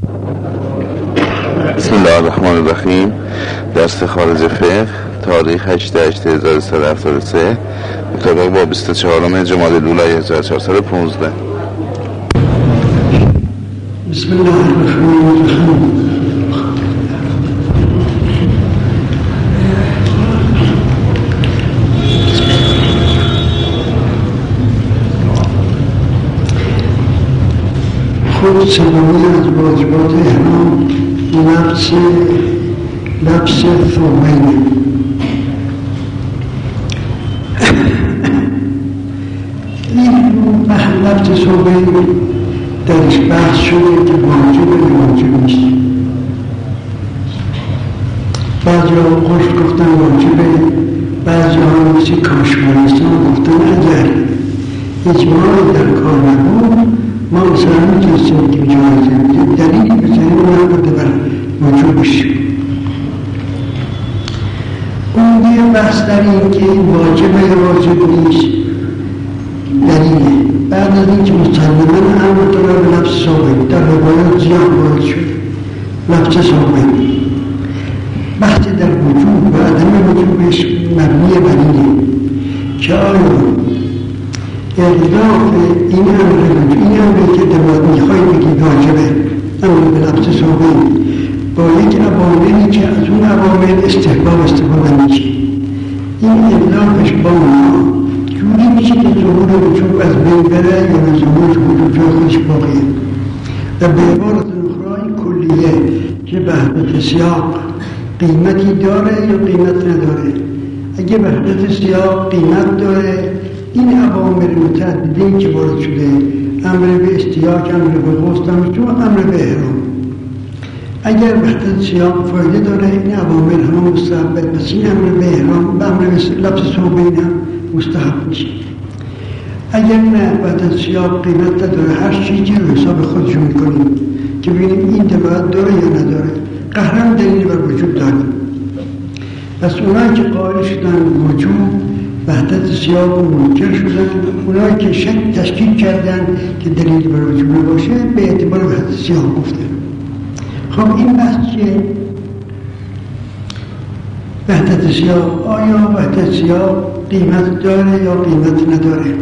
بسم الله الرحمن الرحیم. درس خارج فقه تاریخ 8/8/1373 مطابق با 24 جمادی الاولی 1415. بسم الله الرحمن الرحیم. خود سنوی از واجبات احرام لبس ثوبین. این لبس ثوبین درش بحث شده که واجب یا واجب نیست. بعضی ها خوش گفتن واجبه، بعضی ها مثل کاشمالستان گفتن اگر اجماعی در کار نبود ما مثلا میتونستیم که جایزه دلیلی بزنیم اون بوده بر وجوبش. اون دیگه بحث در این که این واجبه یا واجب نیست دلیله. بعد از این که مسلمان امر داره به لبس ثوبین در روایات زیاد وارد شده لبس ثوبین. بحث در وجوب و عدم وجوبش مبنی بر اینه که آیا اضافه این امری که در میخوای بگید واجبه امر به لبس ثوبین با یک عواملی که از اون عوامل استحباب استفاده میشه، این اضافش با اونها جوری میشه که ظهور وجوب از بین بره یا ظهور وجوب جای خودش باقیه. و به عبارت اخرى این کلیه که وحدت سیاق قیمتی داره یا قیمت نداره. اگه وحدت سیاق قیمت داره این عوامل متعددی که وارد شده، امر به استیاک، امر به غسل، امر به احرام، اگر وحدت سیاق فایده داره این عوامل هم مستحب، پس این امر به احرام و امر به لبس ثوبین هم مستحب میشه. اگر نه وحدت سیاق قیمت نداره، هر چیزی رو حساب خودشون میکنیم که ببینیم این دلالت داره یا نداره. قهرم دلیل بر وجود داریم. پس اونایی که قائل شدن وجود وحدت سیاق و منکر شدن، اونایی که شک تشکیل کردن که دلیل بر وجود نباشه به اعتبار وحدت سیاق گفته. خب این بحث چیه؟ وحدت سیاق، آیا وحدت سیاق قیمت داره یا قیمت نداره؟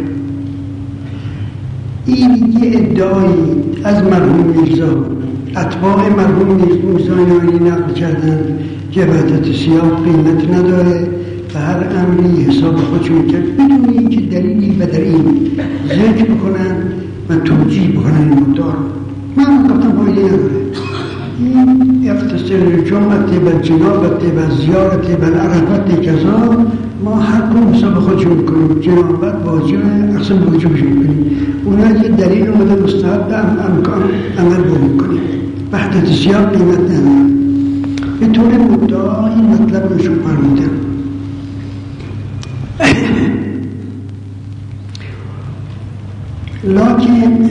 این یه ادعایی از مرحوم میرزا، اتباع مرحوم میرزا نایینی نقل کردن که وحدت سیاق قیمت نداره و هر امری حساب خودشون کرد بدون اینکه دلیلی به در این ذکر بکنن و توجیه بکنن این مدار. من گفتم فایده نداره. این یختصر جمعت و جنابت و زیارت و عرفت کذا ما هر کنم حساب خودشون کنیم. جنابت واجب اقسام واجبشون کنیم. اونا یه دلیل اومده مستحب امکان عمل بکنیم. وحدت سیاق قیمت نداره. به طور مدعا این مطلب رو شما فرمودم. لکن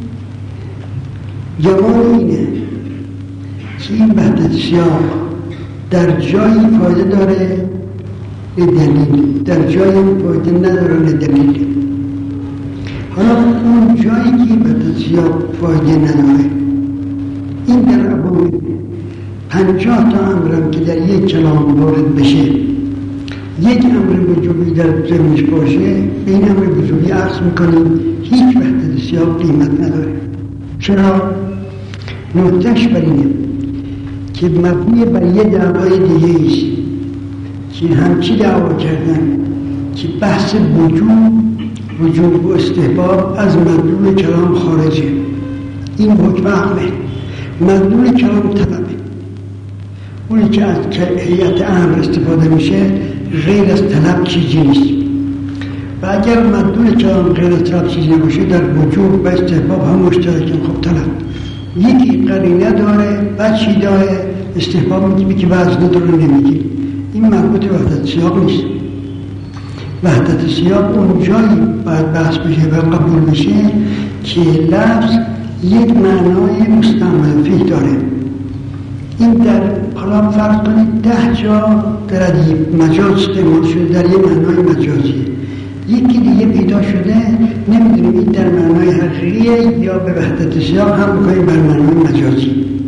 جواب اینه که این وحدت سیاق در جایی فایده داره دلیل، در جایی فایده نداره دلیل. حالا اون جایی که وحدت سیاق فایده نداره این در عبور 50 تا امرم که در یک کلام وارد بشه یک امر وجوبی در ذهنش باشه به این امر وجوبی عکس میکنیم هیچ وحدت سیاق قیمت نداره. چرا؟ نکتهش بر اینه که مبنی بر یه دعوای دیگه ایست که همچی دعوا کردن که بحث وجوب و استحباب از مدلول کلام خارجه. این حکم عقله. مدلول کلام طلبه. اونی که از هیئت امر استفاده میشه غیر از طلب چیزی نیست. و اگر مدلول کلام غیر از طلب چیزی باشه در وجوب و استحباب هم مشترکن. خب طلب یکی قرینه داره و چی داره استحباب میگی که وزن نداره نمیگی. این مربوط وحدت سیاق نیست. وحدت سیاق اون جایی باید بحث بشه و قبول بشه که لفظ یک معنای مستعمل فیه داره. این در حالا فرض کنید 10 جا در ادیب مجاز استعمال شده در یه معنای مجازیه، یکی دیگه پیدا شده نمیدونیم این در معنای حقیقیه یا به وحدت سیاق هم بکنیم بر معنای مجازی.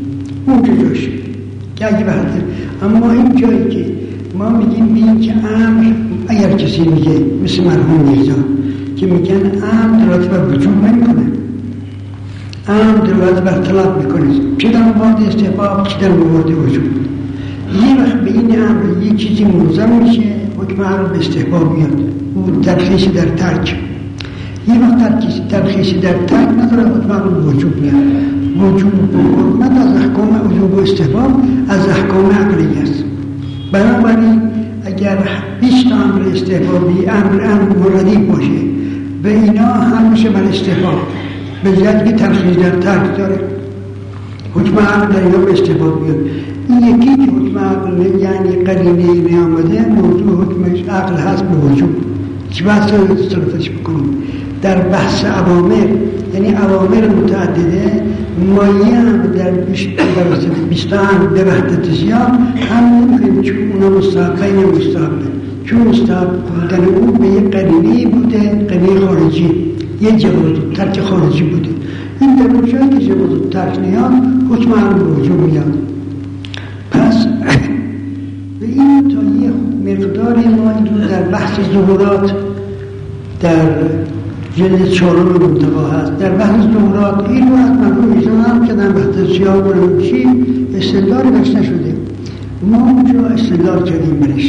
اونجا جاشه که اگه بحثه. اما این جایی که ما میگیم بین که امر، اگر کسی میگه مثل مرحوم میرزا که میگن امر دلالت بر وجوب نمیکنه، امر دلالت بر طلب میکنه، چه در مورد استحباب چه در مورد وجوب. یه وقت به این امر یه چیزی ملزم میشه، حکم امر به استحباب میاد، اون ترخیصی در ترک. یه وقت ترخیصی در ترک نداره، حکم امر وجوب میاد. وجوب و حرمت از احکام وجوب و استحباب از احکام عقلی است. بنابراین اگر 20 تا امر استحبابی امر موردی باشه به اینا هم میشه بر استحباب، به جهت که ترخیص در ترک داره، حکم عقل در اینا به استحباب میاد. این یکی که حکم عقل یعنی قرینه نیامده، موضوع حکمش عقل هست به وجوب که بحث رو تصرفش بکنیم. در بحث اوامر یعنی اوامر متعدده مایه هم در 20 امر به وحدت زیاد هم نمیکنیم، چون اونا مستحقه این مستحقه، چون مستحق بودن اون به یک قرینه بوده، قرینه خارجی، یه جواز ترک خارجی بوده. این در اون جایی که جواز ترک نیاد حکم امر به وجوب میاد. پس به این تا یه مقداری ما این رو در بحث ظهورات در جلد 4 منتقا هست. در بحث ظهورات این رو از مرحوم میرزا هم که در بحث سیاه برمشی استدلال بش نشده، ما اونجا استدلال کردیم برش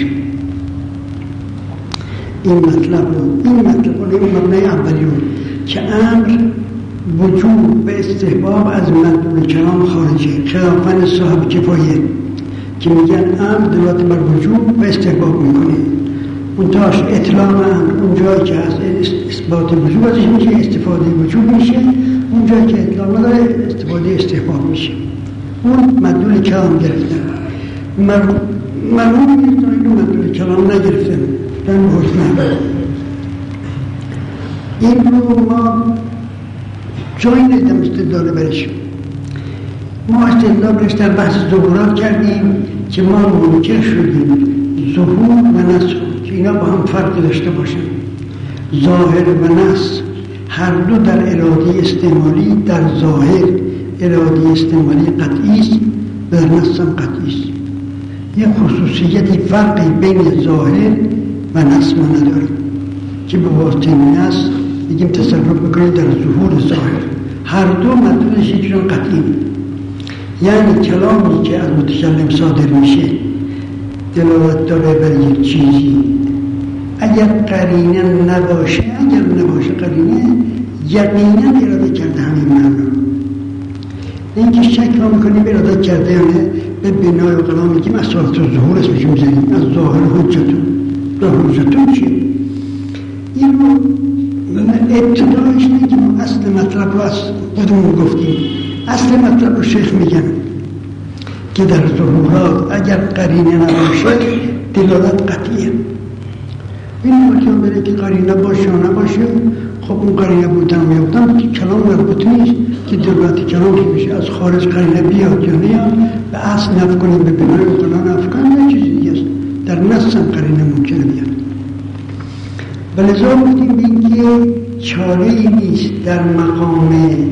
این مطلب رو این مبنای اولی رو که امر وجوب به استحباب از مدلول کلام خارجی، خلافاً صاحب کفایه که میگن امر دلالت بر وجوب به استحباب میکنه. منتهاش اطلاق امر اون جایی که هست اثبات وجوب ازش میشه، استفاده وجوب میشه، اون جایی که اطلاق نداره استفاده استحباب میشه. اون مدلول کلام گرفتن. مرحوم میرزا اینو مدلول کلام نگرفتن، در حکم این رو ما جایی ندم استدلال برش. ما استدلال برش در بحث ظهورات کردیم که ما منکر شدیم ظهور و نسخ که اینا با هم فرق داشته باشن. ظاهر و نسخ هر دو در اراده استعمالی، در ظاهر اراده استعمالی قطعی است، در نسخ هم قطعی است. یک خصوصیتی فرقی بین ظاهر و نسخ ما نداریم که به واسطه نسخ بگیم تصرف میکنیم در ظهور ظاهر. هر دو مدلولش یکیشون قطعی، یعنی کلامی که از متکلم صادر میشه دلالت داره بر یک چیزی، اگر قرینه نباشه قرینه یقینا اراده کرده همین معنا. اینکه شک را میکنیم اراده کرده یا نه به بنای و قلام میگیم از صورت ظهور اسمش میزنیم، از ظاهر حجتون چیه؟ این رو ابتدایش نگیم، اصل مطلب رو از خودمون گفتیم. اصل مطلب رو شیخ میگن که در ظهورات اگر قرینه نباشه دلالت قطعیه. این ممکن بره که قرینه باشه یا نباشه، خب اون قرینه بودن میابدن که کلام مربوط نیست که دلالت کلام که میشه از خارج قرینه بیاد یا نیاد به اصل نفع کنیم، به بنای و قلان نفع کنیم، یه چیزی دیگه است. در نص هم قرینه ممکنه بیاد. ولذا گفتیم اینکه چاره‌ای نیست در مقام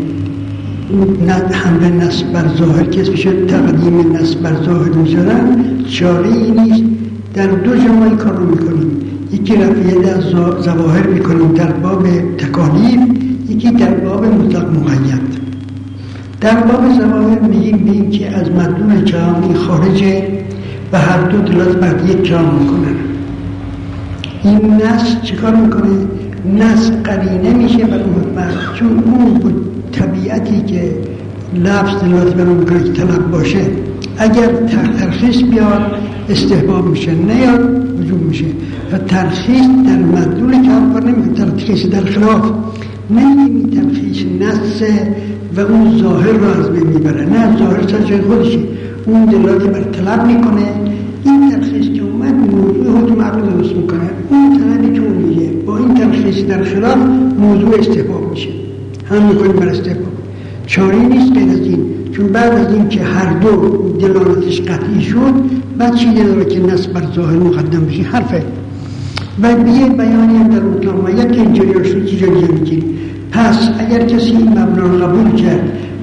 حمل نص بر ظاهر که اسمش تقدیم نص بر ظاهر میذارن، چاره‌ای نیست در دو جمعی کار رو میکنیم. یکی رفعیت از ظواهر میکنیم در باب تکالیف، یکی در باب مطلق مقید. در باب ظواهر میگیم که از مدلول کلامی خارجه و هر دو دلالت بر یک کلام میکنن. این نص چیکار میکنه؟ نص قرینه میشه بر مطلق، چون اون بود طبیعتی که لفظ دلالت بر اون میکنه که طلب باشه، اگر ترخیص بیاد استحباب میشه، نیاد وجوب میشه. و ترخیص در مدلول کلام کار نمیکنه، ترخیص در خلاف نمیگیم ترخیص نص و اون ظاهر رو از بین میبره، نه ظاهر سر جای خودشه، اون دلالت بر طلب میکنه. این ترخیص که اومد موضوع حکم عقل درست میکنه، اون طلبی که اون میگه با این ترخیص در خلاف موضوع استحباب میشه، هم میکنیم بر استحباب. چاری نیست غیر از این، چون بعد از این که هر دو دلالتش قطعی شد، بعد چی داره که نص بر ظاهر مقدم بشه؟ حرفه. و بیه بیانی هم در مطلق مایت که اینجوری شد چیزی میگیم. پس اگر کسی این مبنا رو قبول کرد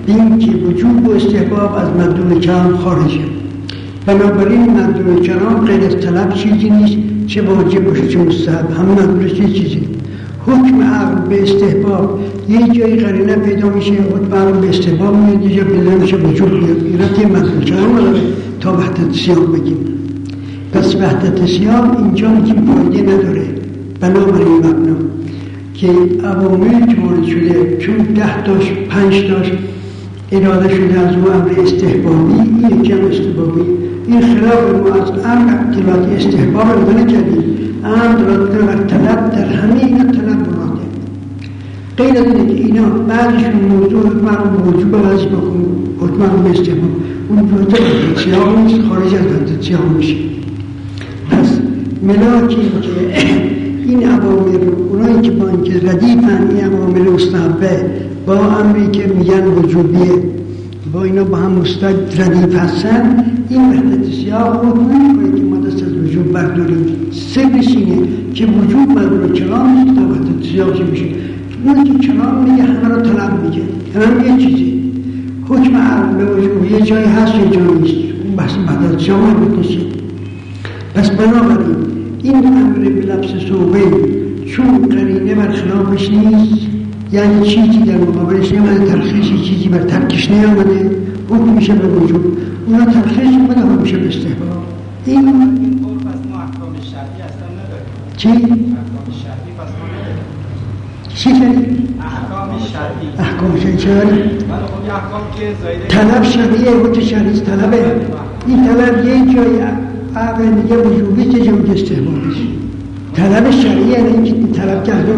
به اینکه وجوب و استحباب از مدلول کلام خارجه. بنابراین مدلول کلام غیر از طلب چیزی نیست، چه واجب باشه چه مستحب، همه مدلولش یه چیزی. حکم عقل به استحباب یه جایی قرینه پیدا میشه، حکم عقل به استحباب میاد، یه جا پیدا میشه وجوب میاد. ایراد مدلول کلام نداره تا وحدت سیاق بگیم. پس وحدت سیاق اینجا میگیم فایده نداره. بنابراین مبنا که عواملی که وارد شده چون 10 تاش 5 تاش اراده شده از او امر استحبابی، این یکی هم استحبابی، این خلاف ما از امر دلالت استحباب رو نکردیم. امر دلالت طلب در همه اینا طلب مراده. غیر از اینه که اینا بعضشون موضوع حکم وجوب عوض بکن، حکم به استحباب، اون وجود سیاق نیست، خارج از وحدت سیاق میشه. پس ملاکی که این عوامل رو اونایی که با اینکه ردیفن این عوامل مستحبه با امری که میگن وجوبیه با اینا با هم ردیف هستن، این وحدت سیاق رو نمی‌کنه که ما دست از وجوب برداریم. سرش اینه که وجوب مدلول کلام نیست تا وحدت سیاق میشه. اون که کلام میگه همه رو طلب میگه، همه یه چیزی. حکم عقل به وجوب یه جایی هست یه جایی نیست، اون بحث وحدت سیاق میشه. پس بنابراین این امر به لفظ صوبه چون قرینه بر خلافش نیست، یعنی چیزی در مقابلش نیامده، ترخیصی چیزی بر ترکش نیامده، حکم میشه به وجود. اونا ترخیص اومده حکم میشه به استحباب. این قول پس ما احکام شرعی اصلا نداریم. چی؟ احکام شرعی پس ما نداریم. چی کردی؟ احکام شرعی. احکام شرعی چه داریم؟ بله خب یه احکام که زایده طلب شرعیه، حکم شرعی طلبه. این طلب یه جایی عقل میگه وجوبی، چه جایی که استحبابیش. طلب شرعیه، یعنی اینکه طلب کرده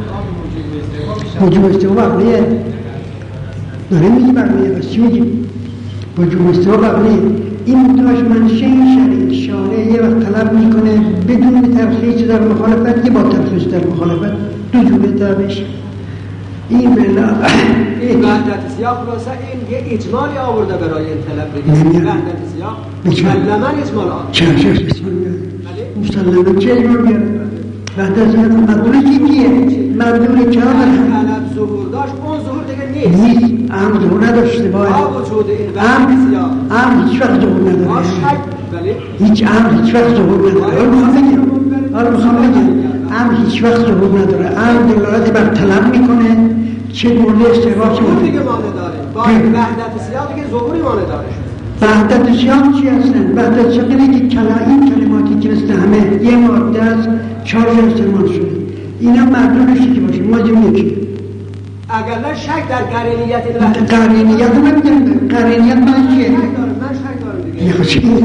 وجوب استحباب عقلیه. داره میگی عقلیه، بس چی میگی؟ وجوب استحباب عقلیه. این داشت منشه شرعی شارع یه وقت طلب میکنه بدون ترخیص در مخالفت، یه با ترخیص در مخالفت، دو جوره طلبش. این بلا این وحدت سیاق خلاصه این یه اجمالی آورده برای این طلب بگیم. وحدت سیاق مسلما اجمال آورده. چه اجمال بیاره؟ مسلما چه اجمال بیاره؟ وحدت سیاق مدلول کیه؟ مدلول چه طلب ظهور داشت، اون ظهور دیگه نیست. امر ظهور نداشته باید. وجود این وحدت سیاق امر هیچ وقت ظهور نداره. هیچ امر هیچ وقت ظهور نداره. حالا میخوام بگم امر هیچ وقت ظهور نداره. امر دلالت بر طلب میکنه، چه مورد استحباب چه مورد دیگه مانع داره. با وحدت سیاق دیگه ظهوری مانع داره. وحدت سیاق چی هستن؟ وحدت سیاق اینه که این کلماتی که مثل همه یه ماده از 4 جا استعمال شده، اینا مدلولشی که باشه ماجم یکی. اگر نه شک در قرینیت این قرینیت رو نمیدونم. قرینیت من چیه؟ من شک دارم دیگه. یه چی؟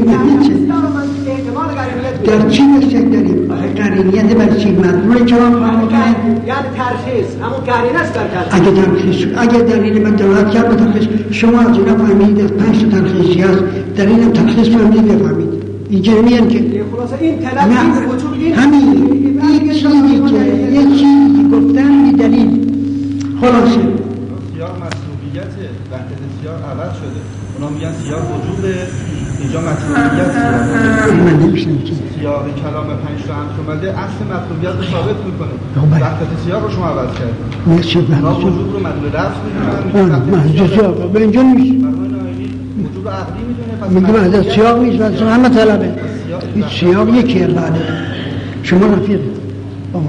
در چی شک داریم؟ قرینیت برای چی؟ مدلول کلام فهمیدن؟ یعنی ترخیص، همون قرینه است در ترخیص. اگه دلیل من دلالت کرد به ترخیص، شما از اینا فهمیدید از 5 تا ترخیصی هست، در این ترخیص فهمیدید بفهمید. اینجا میان که خلاصه این طلب این وجود این همین این چیزی که یه چیزی گفتن بی دلیل خلاصه سیاق مسئولیت وحدت سیاق عوض شده. اونا میگن سیاق وجوده، اینجا مسئولیت من نمیشنم که سیاق کلام 5 تا هم اومده اصل مسئولیت رو ثابت میکنه. وحدت سیاق رو شما عوض کردید. مرسی اونا وجود رو مدلول لفظ میدونن. وحدت سیاق به اینجا نیست. وجود عقلی میدونه. پس میگه وحدت سیاق نیست، واسه همه طلبه. این سیاق یکیه. بعد شما رفیق بابا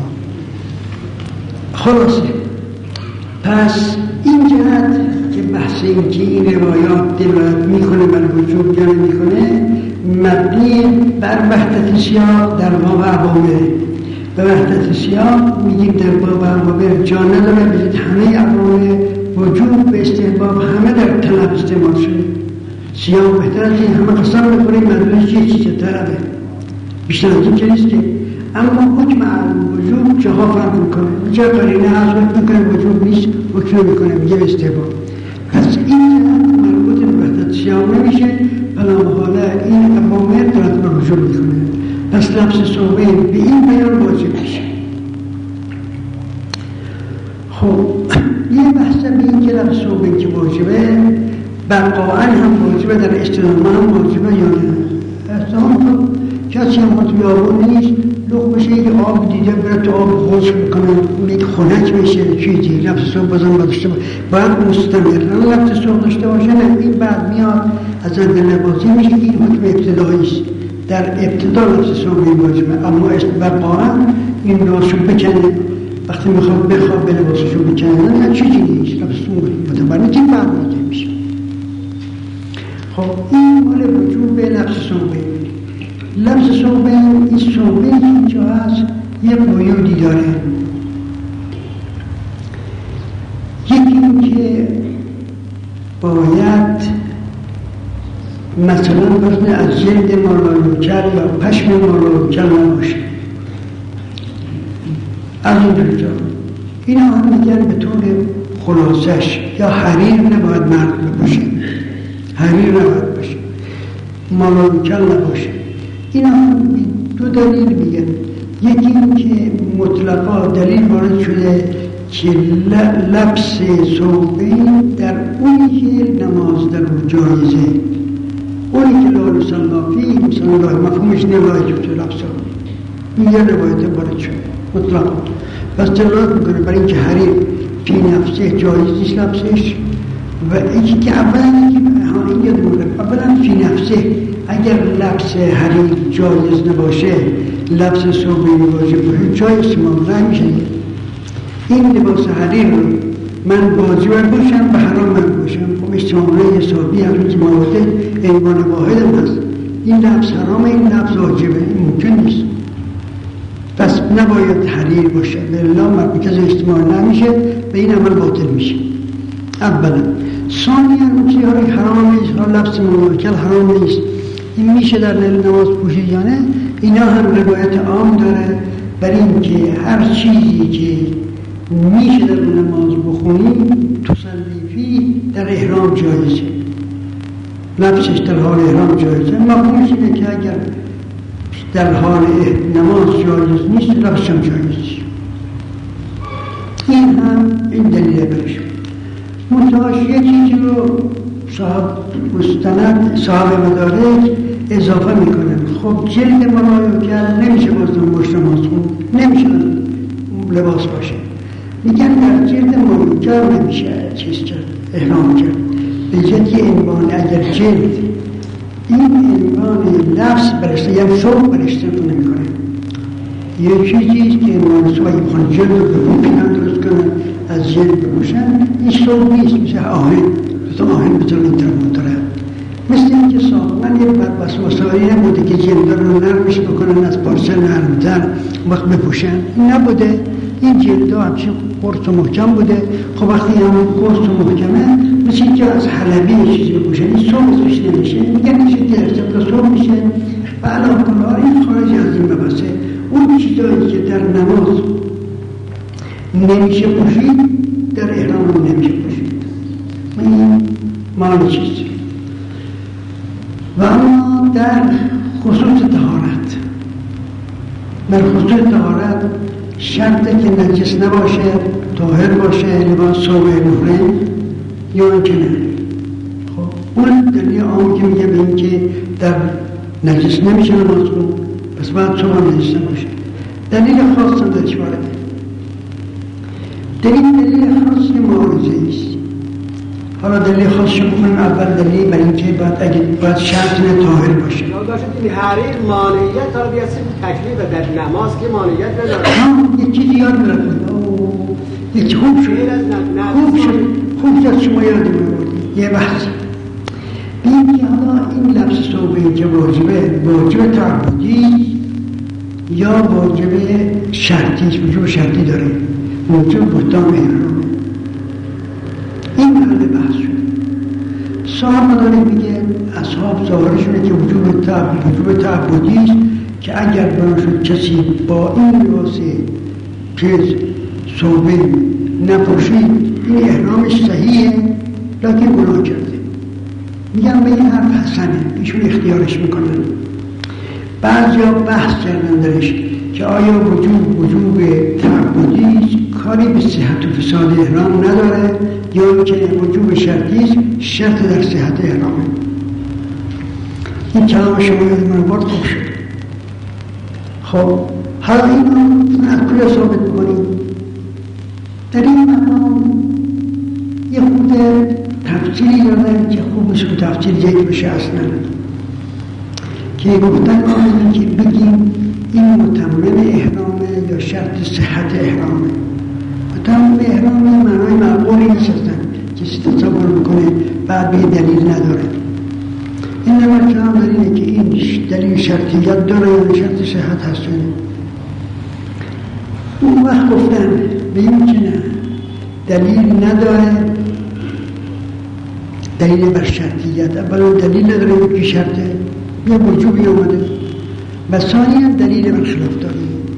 خلاصه. پس این جهت که بحث این که این روایات دلالت میکنه بر وجوب یا نمیکنه مبنی بر وحدت سیاق در باب عوامل. به وحدت سیاق میگیم در باب عوامل جا نداره، بذارید همه عوامل وجوب به استحباب همه در طلب استعمال شده. سیاق بهتر از این همه قسم میکنیم مدلولش یه چیز طلبه، بیشتر از این که نیست که. اما حکم وجوب جاها فرق میکنه. جا قرینه حضرت میکنه وجوب نیست، حکم میکنه میگه استحباب. پس این مربوط به وحدت سیاق نمیشه، بلا محاله این عوامل دارد به وجوب میکنه. پس لفظ صحبه به این بیان واجب میشه. خب یه بحث به این که لفظ صحبه که واجبه بقاعا هم واجبه، در اجتناب هم واجبه یا نه. اصلا خب کسی هم مطیابون نیست، لغ بشه یک آب دیده برای تو آب خشک میکنه یک خنک بشه چیزی لبس صبح بازم داشته باید مستمر لبس صبح داشته باشه. نه این بعد میاد از زنده نوازی میشه. این حکم ابتداییست، در ابتدا لبس صبح واجبه، اما وقاعا این لباسو بکنه وقتی میخواد به لباسشو بکنه نه چیزی نیست، لبس صبح متبرد این بعد واجب میشه. خب این مال وجود به لبس صبح. لبس صبح این صبحی که اینجا هست یه قیودی داره. یکی این که باید مثلا وزن از جلد مالایوکر یا پشم مالایوکر نباشه. از این جا اینا هم میگن به طور خلاصش یا حریر نباید مرد باشه، حریر نباید باشه، مالایوکر نباشه. اینا هم دو دلیل میگن. یکی این که مطلقا دلیل وارد شده که لبس صوبی در اونی که نماز در اون جایزه، اونی که لال صلافی مثلا مفهومش نواجب تو لبس این یه روایت وارد شده مطلقا. پس دلالت میکنه برای اینکه حریر فی نفسه جایز نیست لبسش. و اینی که اولا فی نفسه اگر لبس حریر جایز نباشه لبس صوبی واجب باشه جای استعمال نمیشه. این لباس حریر رو من واجب باشم و حرام من باشم خب استعمال حسابی هم که موارد عنوان واحد هم هست. این لبس حرامه این لبس واجبه، این ممکن نیست. پس نباید حریر باشه بلا مرکز استعمال نمیشه و این عمل باطل میشه. اولا ثانیاً اون که حرام نیست، لبس مملکت حرام نیست، این میشه در نماز پوشید یا نه. اینا هم روایت عام داره برای اینکه هر چیزی که میشه در نماز بخونی تصلیفی در احرام جایزه، لبسش در حال احرام جایزه. مفهومش اینه که اگر در حال نماز جایز نیست لبسش هم جایزه. این هم این دلیل برش. منتهاش یه چیزی رو صاحب مدارج اضافه میکنه. خب جلد ملایوکر نمیشه بازم باش نماز خون، نمیشه لباس باشه. میگن در جلد ملایوکر نمیشه چیز کرد، احرام کرد. به جدی عنوان اگر جلد این عنوان لبس برشته یعنی صوب برشته رو نمیکنه. یه چیزیست که عنوان صوب اگه بخوان جلد رو به اون پیان درست کنن از جلد بروشن این صوب نیست، میشه آهن تو آهن بطور این طرف داره. مثل اینکه ساختن یه وسواسایی نبوده که جلد رو نرمش بکنن از پارچه نرمتر وقت بپوشن، این نبوده. این جلد ها همچین قرص و محکم بوده. خب وقتی همون قرص و محکمه مثل اینکه از حلبی چیزی بپوشن این صوب توش نمیشه، میگن میشه درسته تا صوب میشه و علاوه کنها این خارج از این مبحثه. اون چیزایی که در نماز نمیشه پوشید در احرام نمیشه پوشید. این معنی چیز. و اما در خصوص طهارت، در خصوص طهارت شرطه که نجس نباشه، طاهر باشه، لباس صوب محرم یا اینکه نه. خب اون دلیل عام که میگه به این که در نجس نمیشه نماز خون، پس باید صوب نجس نباشه. دلیل خاص هم درش وارده. دلیل خاصی معارضه ایست. حالا دلیل خاص شو بکنیم. اول دلیل برای اینکه باید شرط طاهر باشه. داشت این حریر مانعیت تا بیاسیم تکلیف در نماز که مانعیت نداره. یک چیزی یاد برکنه. یک خوب شد. خوب شد شما یاد برکنید. یه بحث. این که حالا این لبس صوبه که واجب تعبدی یا واجب شرطی، وجوب شرطی داره. موجب بودم احرام. این حل بحث شد. صاحب مداره میگه اصحاب ظاهرشونه که وجوب تعبدی است که اگر براشد کسی با این لباس چیز صوبه نپوشید این احرامش صحیحه لکن گناه کرده. میگن به این حرف حسنه، ایشون اختیارش میکنن. بعضیا بحث کردن درش که آیا وجوب تعبدی کاری به صحت و فساد احرام نداره یا اینکه وجوب شرطی شرط در صحت احرامه. این کلام شما یاد من برد خوب شد. خب حالا اینو از کجا ثابت میکنیم؟ در این مقام یه خود تفسیری دادن که خوب نیست که تفسیر یک بشه اصلا، که گفتن آمدن که بگیم این متمم احرامه یا شرط صحت احرامه. متمم احرامه معنای معقولی نشستن کسی تصور میکنه بعد به دلیل نداره. این نمار کلام در اینه که این دلیل شرطیت داره یا شرط صحت هست. اون وقت گفتن به این که نه دلیل نداره، دلیل بر شرطیت. اولا دلیل نداره که شرطه یه وجوبی آمده و ثانیاً دلیل بر خلاف داره.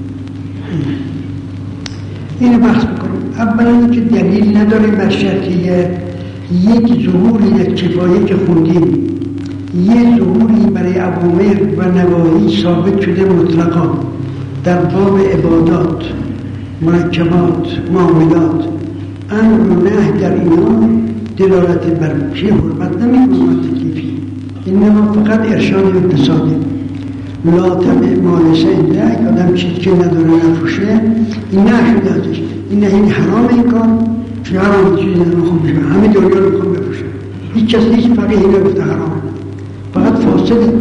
اینو بحث بکنم. اولا که دلیل نداره بر شرطیت، یک ظهوری در کفایه که خوندیم، یه ظهوری برای اوامر و نواهی ثابت شده مطلقا در باب عبادات، مرکبات، معاملات، امر و نهی در اینا دلالت بر چه حرمت نمی‌کنه تکلیفی، اینما فقط ارشاد اقتصادی. ملاطم مالسه اینده آدم چیزی که نداره نفروشه، این نشده ازش، این حرام این کار، چون حرام چیزی نمیخوام بشه، همه دنیا رو میخوام بفروشه، هیچ کسی هیچ فقیه نگفته حرام، فقط فاسده.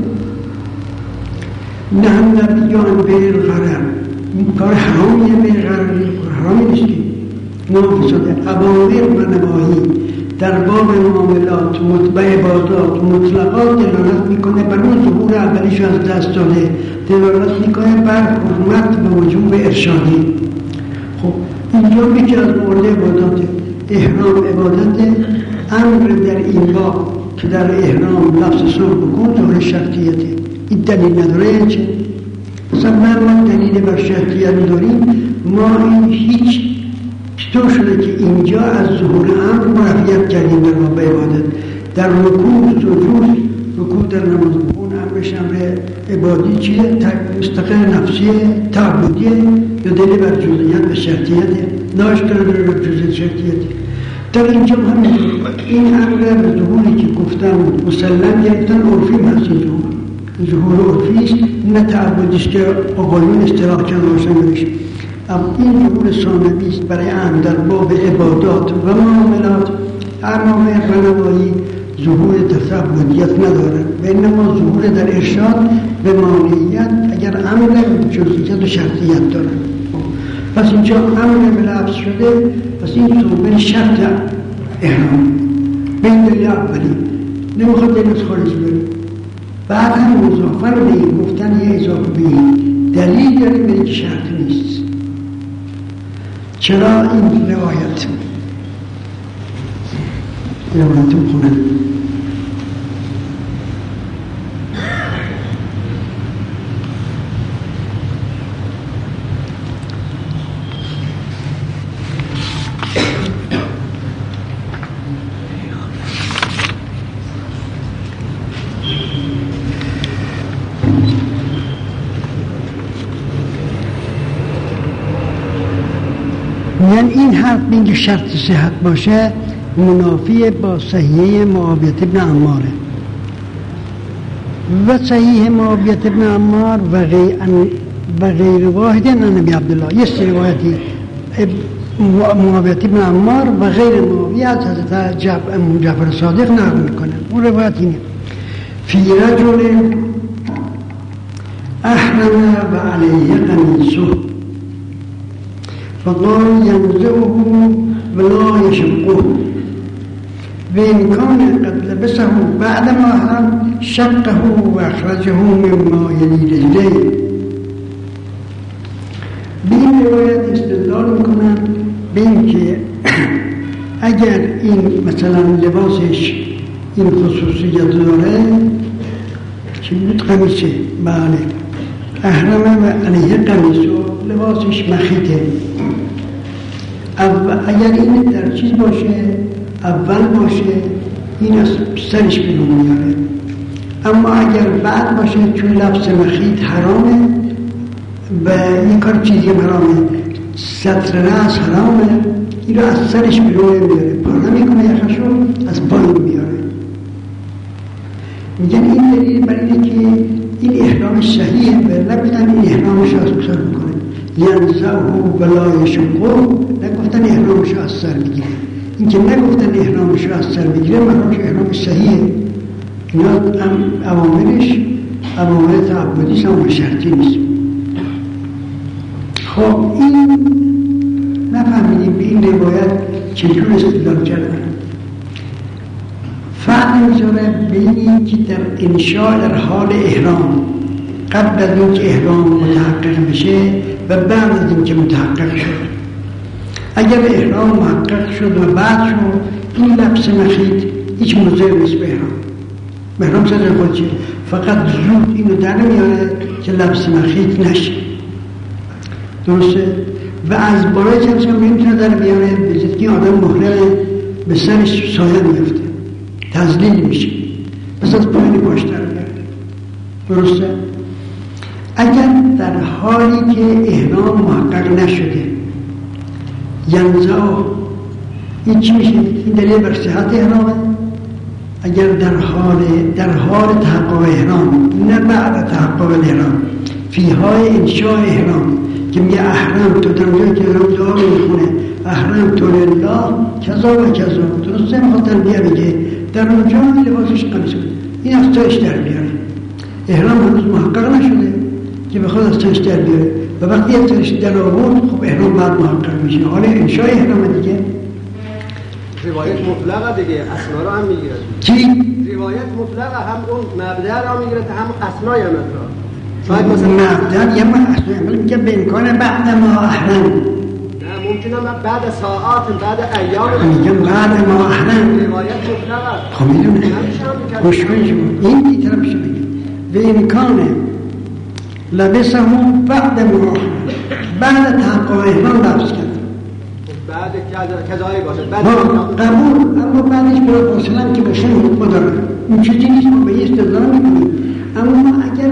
نه هم در دیگه بیر غرر، این کار حرامیه، بیر غرری حرامی نیست که نافساده. اوامر و نواهی در باب معاملات، عبادات، مطلقات دلالت میکنه بر اون ظهور اولیش از دست داده، دلالت میکنه بر حرمت و وجوب ارشادی. خب اینجا یکی از مورد عبادات، احرام عبادت، امر در این باب که در احرام لفظ سر بکن ظهور شرطیته. این دلیل نداره چه؟ مثلا ما دلیل بر شرطیت داریم، ما این هیچ چطور شده که اینجا از ظهور امر مرفیت کردیم در باب عبادت، در رکوع سجود، رکوع در نماز اون امرش امر عبادی چیه؟ مستقل نفسیه، تعبدیه یا دلیل بر جزئیات و شرطیته، ناشکر داره بر جزئیات شرطیته. در اینجا هم این امر به ظهوری که گفتم مسلم گرفتن عرفی هست، این ظهور عرفی است، نه تعبدیست که اقایون اصطلاح چند روشن بشه. این ظهور ثانوی است برای امر در باب عبادات و معاملات، امر و نواهی ظهور تعبدیت ندارد و انما ظهور در ارشاد به مانعیت اگر امر جزئیات و شرطیت دارد. پس اینجا امر به لفظ شده، پس این صحبه شرط احرام به این دلیل اولی نمیخواد دلیل از خارج بریم. بعد هم مضافه رو به این گفتن یه اضافه به این دلیل داریم به اینکه شرط نیست. چرا این روایت میخونن؟ یعنی این حرف بینگه شرط صحت باشه منافی با صحیح معاویه بن عماره و صحیح معاویه بن عمار و غیر واحد عن نبی عبدالله. یه روایتی معاویه بن عمار و غیر معاویه از حضرت جعفر صادق نقل میکنه. اون روایت اینه: فی رجل احرم و علیه قمیصه فقال ينزعه ولا يشقه وإن كان قد لبسه بعدما أحرم شقه وأخرجه مما يلي رجليه. به این روایت استدلال میکنن به این که اگر این مثلا لباسش این خصوصیت داره که بود قمیصه، بله احرمه و علیه قمیصه لباسش مخیطه، اگر این در چیز باشه اول باشه این از سرش بیرون میاره، اما اگر بعد باشه چون لبس مخیط حرامه و این کار چیزی حرامه، سطر رأس حرامه، این رو از سرش بیرون میاره، پاره میکنه یخشو از پایین میاره. میگن این دلیل بر اینه که این احرام صحیحه و نبودن این احرامش از بسر میکنه. ینزعه ولا یشقه، نگفتن احرامش از سر بگیره. این که نگفتن احرامش از سر بگیره معناش احرام صحیحه. اینا اوامرش اوامر تعبدی هم شرطی نیست. خب این نفهمیدیم به این روایت چجور استدلال کردن. فرق میذاره بین که در انشاء در حال احرام قبل از اینکه احرام متحقق بشه و بعد از اینکه متحقق شد. اگر احرام محقق شد و بعد شد این لبس مخیط هیچ موضوع نیست به احرام. احرام سر خودشه، فقط زود اینو در میاره که لبس مخیط نشه. درسته؟ و از بالای جنس هم میتونه در بیاره بجد که آدم محرم به سرش سایه میفته، تزلیل میشه، بس از پایین پاش در بیاره. درسته؟ اگر در حالی که احرام محقق نشده ینزعه، این چی میشه؟ این دلیل بر صحت احرامه. اگر در حال تحقق احرام، نه بعد تحقق احرام، فی های انشاء احرام که میگه احرام تو تنجایی که احرام دعا میخونه احرام تو لله کذا و کذا، درسته؟ میخواد بیا بگه در اونجا لباسش قمیص بود، این از تاش در بیاره. احرام هنوز محقق نشده که بخواد از تاش در بیاره و وقتی از تاش در آورد خب احرام بعد محقق میشه. حالا انشاء احرام دیگه روایت مطلقه دیگه، اسنا رو هم میگیره. چی؟ روایت مطلقه، هم اون مبدأ رو میگیره تا هم اسنای هم را. شاید مثلا مبدأ یا اسنا ولی میگه به امکان بعد ما احرام. نه ممکنه بعد ساعات بعد ایام میگم بعد ما احرام. روایت مطلقه. خب میدونه گوش کنید این کی طرف میشه بگه به امکان لبسه بعد ما احرام، بعد تحقق احرام لبس کرد. بعد کذایی باشه بعد قبول، اما بعدش برای فاصلم که بشه حکم داره. این چیزی نیست ما به استدلال میکنیم. اما اگر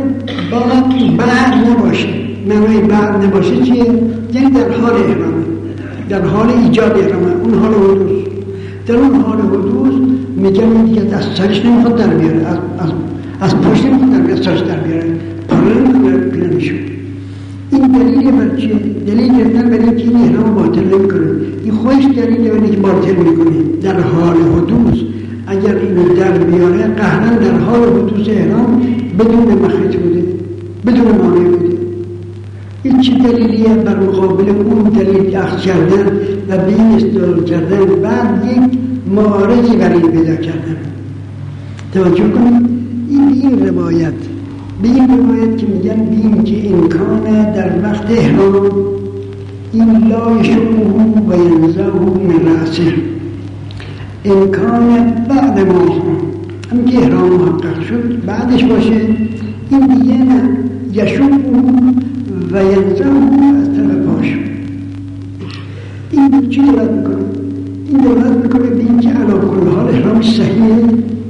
بعد نباشه، معنی بعد نباشه چیه؟ یعنی در حال احرامه، در حال ایجاد احرامه، اون حال حدوث. در اون حال حدوث میگم دیگه از سرش نمیخواد در بیاره، از پشت نمیخواد در بیاره، سرش در بیاره، پاره نمیخواد بیاره میشه. این دلیل بر چیه؟ دلیل گرفتن برای اینکه این احرام باطل نمیکنه. این خودش دلیل برای اینکه باطل میکنه در حال حدوث. اگر اینو در بیاره قهرن در حال حدوث احرام بدون مخیط بوده، بدون مانع بوده. این چه دلیلیه بر مقابل اون دلیل اخذ کردن و به این استدلال کردن بعد یک معارضی برای پیدا کردن. توجه کنید این روایت به این روایت که میگن بیم که امکان در وقت احرام این لا یشقه و ینزعه من رأسه، امکان بعد ما هم که احرام محقق شد بعدش باشه، این دیگه نه یشقه و ینزعه از طرف پاش. این چی دولت میکنه؟ این دولت میکنه به این که علا کل حال احرامش صحیحه.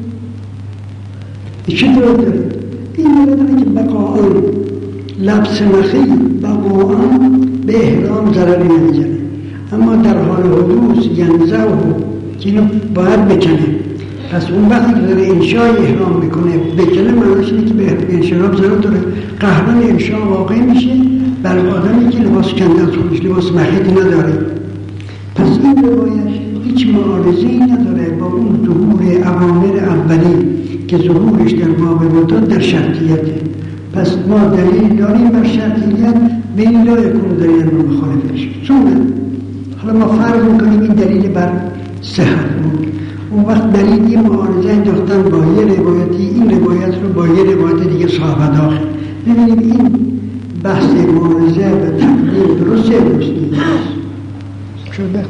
چی دولت داره؟ این داره که بقاآن لبس مخی بقاآن به احرام ضرری نمیزنه، اما در حال حدوث ینزعه که اینو باید بکنه. پس اون وقتی که داره انشای احرام میکنه بکنه معناش اینه که به انشای ضرر داره. قهران انشا واقع میشه بر آدمی که لباس کنده از خودش، لباس مخیطی نداره. پس این روایت هیچ معارضه‌ای نداره با اون ظهور اوامر اولی که ظهورش در باب مدت در شرطیته. پس ما دلیل داریم بر شرطیت به این لا یکون دلیل مخالفش. چون حالا ما فرض میکنیم این دلیل بر صحت بود، اون وقت دلیل یه معارضه انداختن با یه روایتی، این روایت رو با یه روایت دیگه صحابه داخل. ببینیم این بحث معارضه و تقدیم درسته نیست. شده؟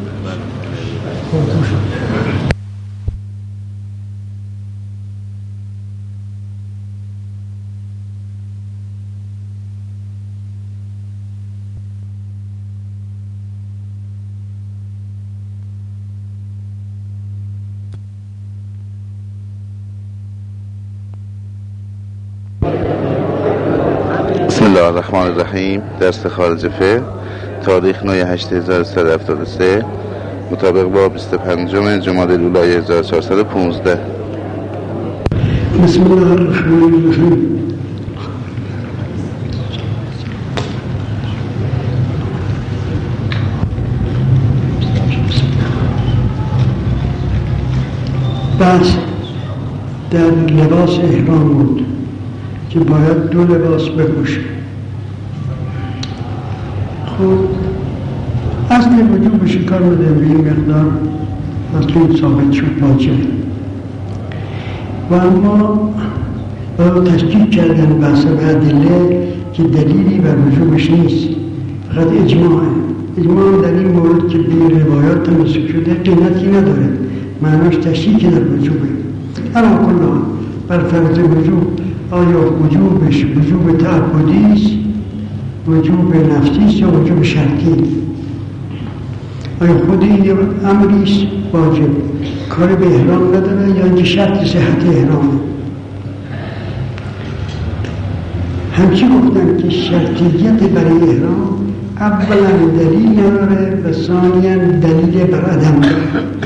بسم الله الرحمن الرحیم. درس خارج فقه، تاریخ 9/8/1373 مطابق با 25 جمادی الاولی 1415. بسم الله الرحمن الرحیم. بحث در لباس احرام بود که باید 2 لباس بپوشه. خب اصل وجوب شکار رو در این مقدار اصل ثابت شد واجب و اما تشکیک کردن بحث به ادله که دلیلی بر وجوبش نیست، فقط اجماع در این مورد که به روایات تمسک شده قیمتی نداره، معناش تشکیک در وجوبه. اما کلا بر فرض وجوب آیا وجوبش وجوب تعبدی است، وجوب نفسی است یا وجوب شرطی؟ آیا خود این امری است واجب کار به احرام نداره یا اینکه شرط صحت احرامه؟ همچی گفتن که شرطیت برای احرام اولا دلیل نداره و ثانیا دلیل بر عدم داره.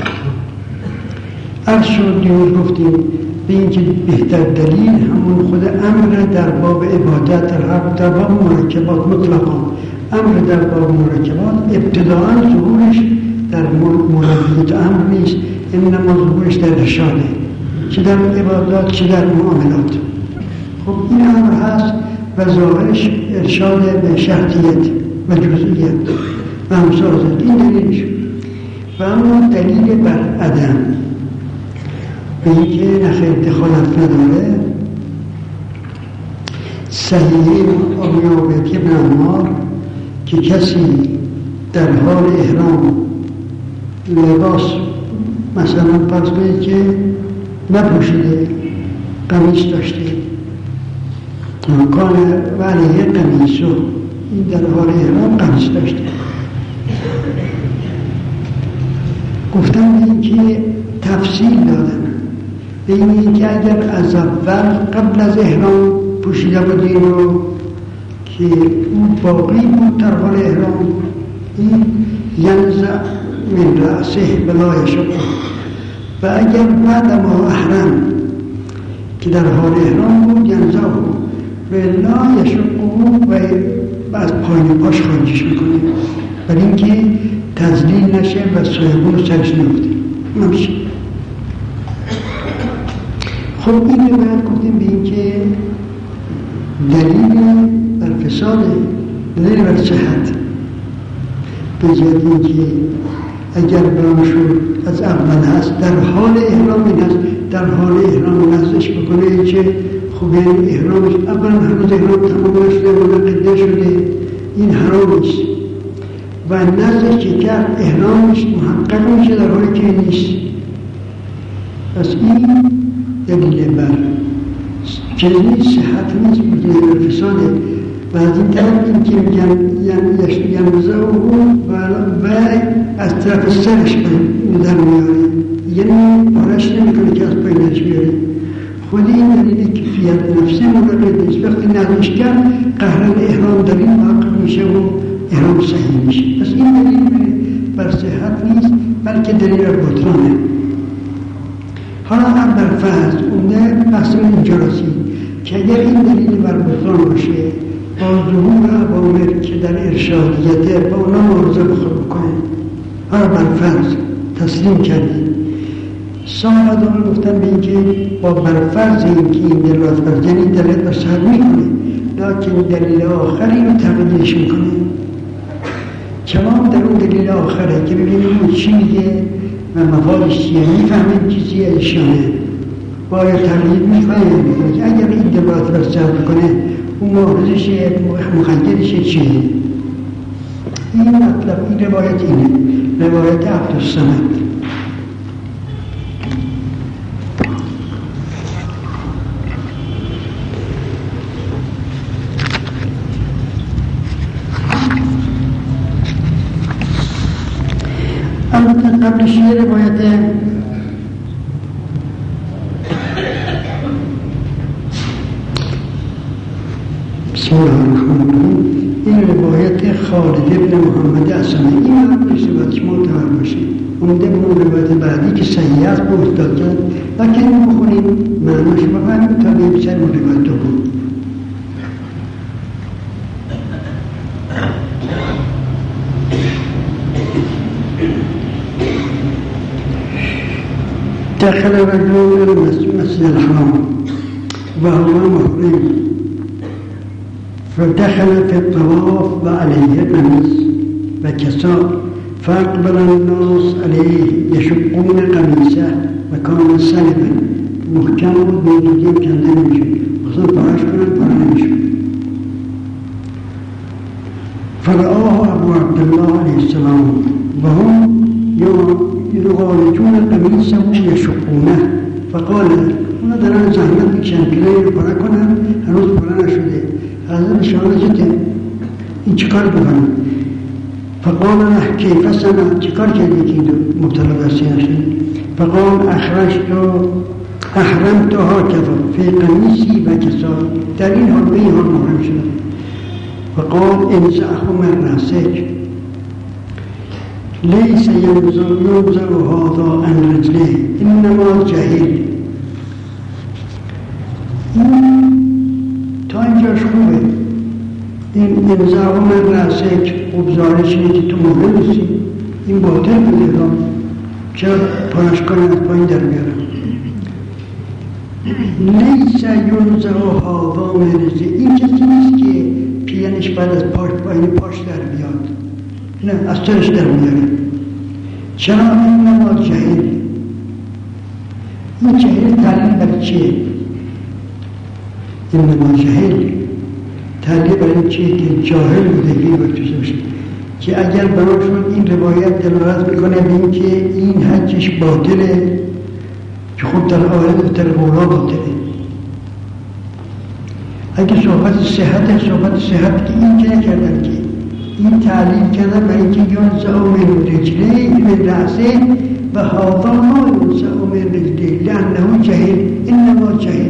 عرض شد دیروز گفتیم به اینکه بهتر دلیل همون خود امر در باب عبادت در باب مرکبات مطلقا امر در باب مرکبات ابتداعا ظهورش در مرکبات امر نیست، انما ظهورش در ارشاده، چه در عبادات چه در معاملات. خب این امر هست و ظاهرش ارشاد به شرطیت و جزئیت و همساز این دلیلش. و اما دلیل بر عدم به اینکه نخیر دخالت نداره صحیح آمیابت ابن عمار که کسی در حال احرام لباس مثلا فرض کنید که نپوشیده قمیص داشته کان و علیه قمیصو، این در حال احرام قمیص داشته. گفتم به این که تفصیل دادن به این که اگر از اول قبل از احرام پوشیده بودین رو که اون باقی بود در حال احرام، این ینزع من رأسه بلا یشق، و اگر بعد ما احرام که در حال احرام بود ینزع بلا یشقه و از پایین پاش خارجش میکنه برای اینکه تذلیل نشه و صاحبون سرش نفته نمیشه. خب این رو باید گفتیم به این که دلیل بر فساد دلیل بر صحت به جهت این که اگر برامشون از اول هست در حال احرام این هست، در حال احرام نزدش بکنه که خب یعنی احرامش اول هنوز احرام تمام نشده و قده شده، این حرام نیست و نزدش که کرد احرامش محقق میشه در حالی که نیست. پس این دلیل بر چیزی صحت نیست، دلیل بر فساده. و از این طرف این که یمزه و از طرف سرش در میاره، یعنی پارش نمیکنه که از پایینش بیاره. خود این دلیل کفیت نفسی مورد نیست. وقتی نداشت کرد قهرن احرام دلیل محقق میشه و احرام صحیح میشه. پس این دلیل بر صحت نیست بلکه دلیل بر بطلانه. حالا هم بر فرض اونده بحث اینجا رسید که اگر این دلیل بر بطلان باشه با ظهور عوامل که در ارشادیته با اونا معارضه بخور بکنه، حالا بر فرض تسلیم کردیم. صاحبان گفتن به اینکه با برفرض اینکه این دلالت بر یعنی دلالت بر صحت میکنه، لیکن دلیل آخری رو تغییرش میکنه. کلام در اون دلیل آخره که ببینیم اون چی میگه و مفادش چیه، میفهمیم چیزی ایشانه باید تغییر میکنه. اگر این دلالت بر صحت کنه اون محرزش مخیرش چیه؟ این مطلب این روایت اینه، روایت عبدالصمد. قبلش یه روایت بسم الله الرحمن الرحیم، این روایت خالد ابن محمد اسمعی، این هم روایتش معتبر باشه. اونده به روایت بعدی که صحیح است به استاد کرد، لکن بخونیم معناش بفهمیم تا بیم سر روایت دوم. دخل رجل إلى المسجد الحرام وهو محرم فدخل في الطواف وعليه قميص وكساء فأقبل الناس عليه يشقون قميصه وكان سلبا محكم بوجودين كان نمشي وصل فراش كنا نمشي فرآه أبو عبد الله عليه السلام وهم يغالطون قميصه يشقونه فقال أنا دران زحمت بکشم پیلایی رو پرا کنم هنوز پرا نشده حضرت شما جده این چکار بکنم فقال له كيف صنعت چکار کردی که مبتلا به سینه شد فقال احرمت هكذا في قميصي وكساء در این حال به این حال محرم شد فقال انزعه من رأسك ليس ينزع هذا عن رجله انما جهل تا اینجاش خوبه این انزعه من رأسك ابزارش اینه که تو محرم نیستی این باطل بوده را چرا پانش کنن از پایین در بیارم لیس ینزع هذا من رجله این کسی نیست که پیانش بعد از پایین پاش در بیاد نه از سرش در میاره چرا انما جهل این جهل تعلیل برای چیه انما جهل تعلیل برای چیه که جاهل بوده که وقتش باشه که اگر براشون این روایت دلالت میکنه به این که این حجش باطله که خود در آیت در اولا باطله اگه صحبت صحت که این که نکردن که این تعلیل کردن برای اینکه ینزع من رجله من رأسه و هذا ما ینزع من رجله لانه جهل انما جهل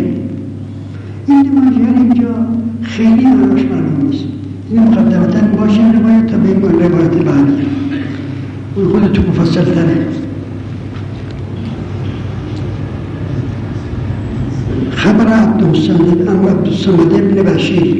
اینجا خیلی براش معلوم نیست این مقدمتا باشه روایت تا به این روایت بعدی اون خودتو مفصل تره خبر عبد الصمد ابن بشير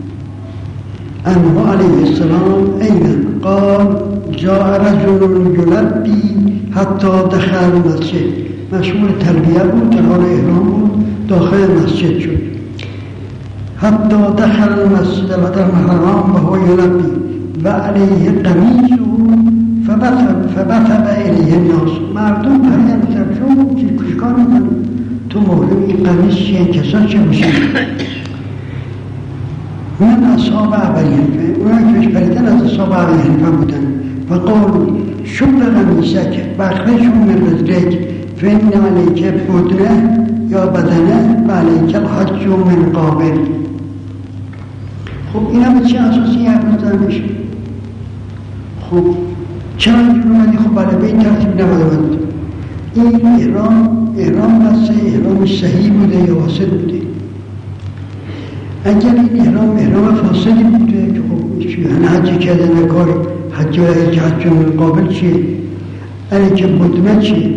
أنه عليه السلام أيضا قال جاء رجل يلبي حتى دخل المسجد مشمول تلبية بود در حال احرام بود داخل مسجد شد حتى دخل المسجد الحرام وهو يلبي وعليه قميصه فبثب إليه الناس مردم پرید شد که کشکار میکنه تو محرم این قمیص چیه کسا چه میشه من اصحاب ابی حنیفه اونا که پریدن از اصحاب ابی حنیفه بودن فقالوا شق قمیصک واخرجه من رجلک فإن عليك بدنه یا بدنه و علیک الحج من قابل خب اینا به چه اساسی حرف میزنن میشه خب چرا اینجور اومدی خب برای به این ترتیب نباید این احرام بسته احرام صحیح بوده یا واسد بوده اگر این احرام فاسدی بوده که خب حجی کرده نکاری حج و حج مقابل چیه علیکه بدنه چیه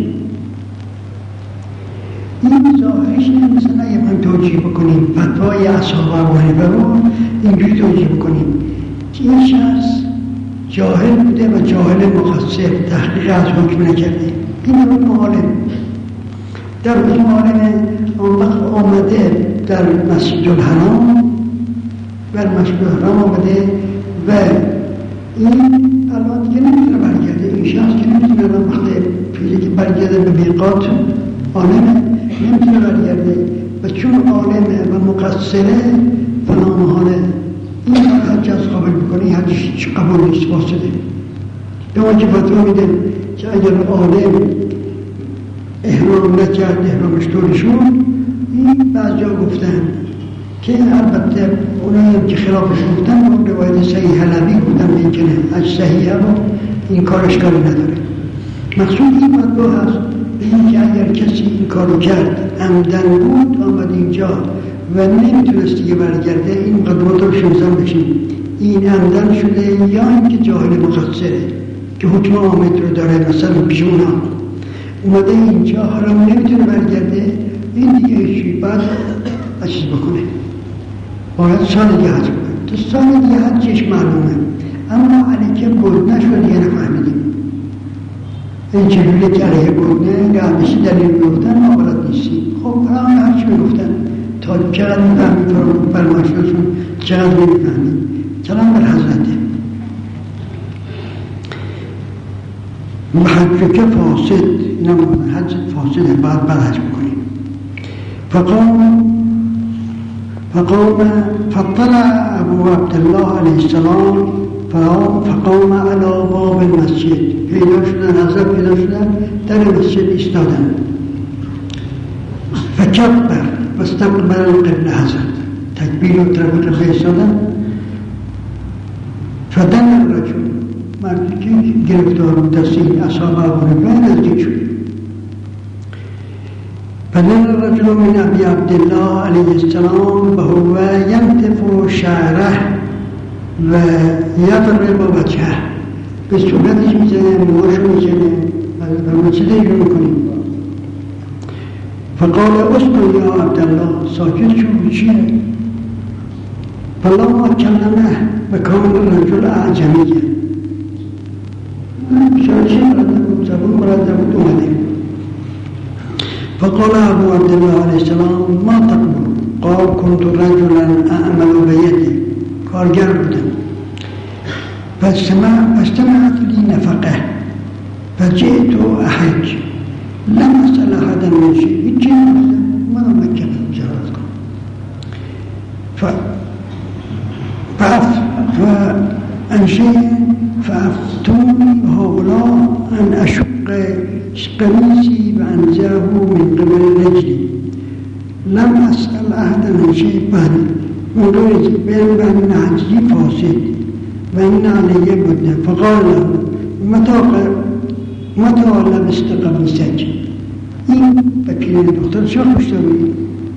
این ظاهرش مثلا اگه من توجیه بکنیم فتوای اصحاب ابو حنیفه رو اینجوری توجیه بکنیم که این شخص جاهل بوده و جاهل مقصر تحقیق از حکم نکرده این حکم عالم در حکم عالم آن وقت آمده در مسجد الحرام آمده و این الان دیگه نمیتونه برگرده این شخص که نمیتونه الان وقت پیله که برگرده به میقات عالمه نمیتونه برگرده و چون عالمه و مقصره فنامحاله این حج از قابل بکنه این حجش قبول نیست واسده به ما که فتوا میده که اگر عالم احرام نکرد احرامش طوری شد این بعضی ها گفتن که البته اونایی که خلافش گفتن اون روایت صحیح حلبی گفتن میکنه از صحیحه و این کارش کاری نداره مقصود این فتوا هست این که اگر کسی این کارو کرد عمدن بود آمد اینجا و نمیتونست دیگه برگرده این مقدمات رو شمزن بشیم این عمدن شده یا اینکه جاهل مقصره که حکم آمد رو داره مثلا پیش اونا اومده اینجا حالا نمیتونه برگرده این دیگه ایشی بعد چیز بکنه باید سال دیگه حج بکنه تو سال دیگه حجش معلومه اما علیکه بود نشد دیگه نفهمیدیم این چجوری که علیه بودنه که همیشه دلیل میگفتن ما بلد نیستیم. خب همه هرچی میگفتن تا چقدر میفهمید فرمایششون چقدر میفهمید. کلام بر حضرته حج که فاسد نمونه، حج فاسده بعد حج بکنیم. فطلع ابو عبدالله علیه السلام فقام على باب المسجد. پیدا شدن حضرت پیدا شدن در مسجد ایستادن. فکبر واستقبل القبله حضرت تکبیر و طرف قبله ایستادن. فدن الرجل مردی که گرفتار بود دستی اصحاب ابو رفاعه نزدیک شد. فدن الرجل من ابی عبدالله علیه السلام وهو ینتف شعره و یضرب وجهه. به صورتش میزنه، موهاشو میزنه، و چیزی رو میکنیم. فقال اسکن یا عبدالله، ساکت شو، چیه؟ فلما کلمه بکان رجل اعجمیه. شاید زبون برده بود اومده. فقال ابو عبدالله علیه السلام ما تقول؟ قال كنت رجلا اعمل بيدي، کارگر بودم. فاستمعت لي نفقه فجئت احج لم اسأل احدا من شيء. هیچی ما نمکنم جواز کنم. فأفتوني هؤلاء أن أشق قميصي وأنزعه من قبل رجلي. لم أسأل أحدا عن شيء بعد مدرج بأن حجي فاسد وإن علي بدنا. فقال له متى لبست قميصك؟ این بکیه دختر چه خوش داری؟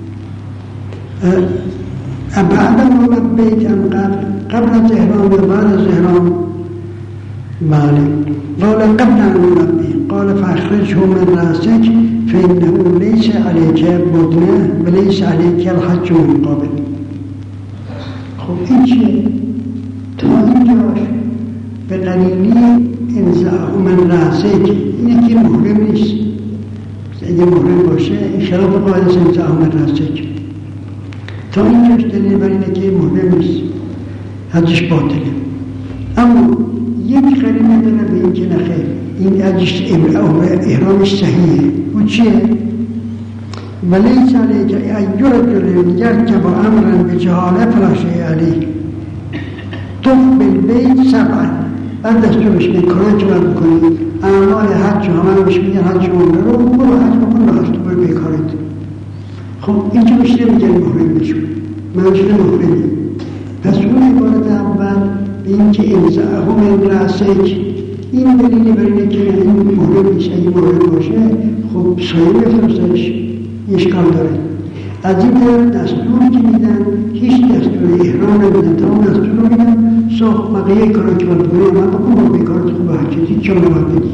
بعد ما لبيت قبل زهران وبعد زهران مالك. قال قبل أن نلبي. قال فأخرجه من رأسك فإنه ليس عليك بدنه وليس عليك الحج من قبل. خب این چیه؟ تا اینجاش به قلیلی انزعه من رأسك اینه که محرم نیست. اگه محرم باشه انشاءالله بقاعدش انزعه من رأسك. تا اینجاش دلیل بر اینه که محرم نیست، حجش باطله. اما یک قرینه داره به این که نخیر این حجش احرامش صحیحه. و چیه؟ ولیس علیک ای رجل یرکب امرا بجهاله فلا شیء علیه طف بالبیت سبعا. بعد دستورش به کارایی که باید بکنی اعمال حج و همه روش میگن حج عمره رو برو حج بکن و حج تو برو به کارت. خب اینجا بشنه میگن محرم نشون، منشون محرمی. پس اون عبارت اول به این که انزعه من رأسک این دلیلی بر اینه که این محرم نیست. اگه محرم باشه خب سایه بفرستش اشکال داره. از این طرف دستور که میدن هیچ دستور احرام نمیدن، تا اون دستور رو میدن صاحب بقیه کارا که باید بکنی اما بکن با بیکارت خوب حجتی چون نباید بدی.